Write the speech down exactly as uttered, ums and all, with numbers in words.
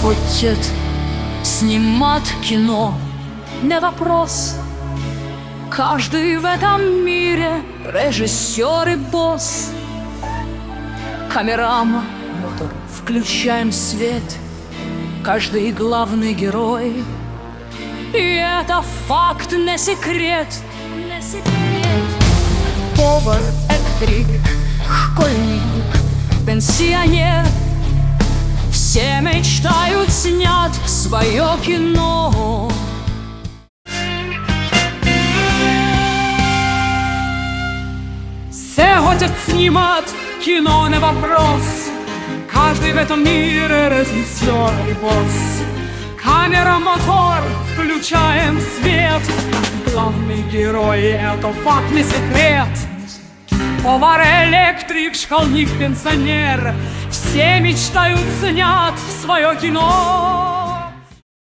хочет снимать кино. Не вопрос, каждый в этом мире режиссер и босс. Камерама, включаем свет, каждый главный герой. И это факт, не секрет, не секрет. Повар, электрик, школьник, пенсионер, все мечтают снять свое кино. Все хотят снимать кино, не вопрос. Каждый в этом мире режиссер и босс. Камера, мотор, включаем свет. Главный герой — это факт, не секрет. Повар, электрик, школьник, пенсионер, все мечтают снять свое кино.